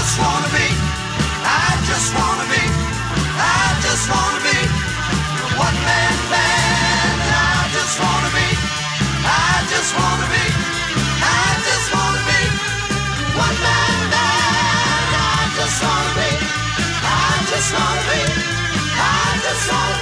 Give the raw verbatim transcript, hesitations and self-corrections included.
just wanna be, I just wanna be, I just wanna be a one-man band. I just wanna be, I just wanna be, I just wanna be one-man band. I just wanna be, I just wanna be, I just wanna be.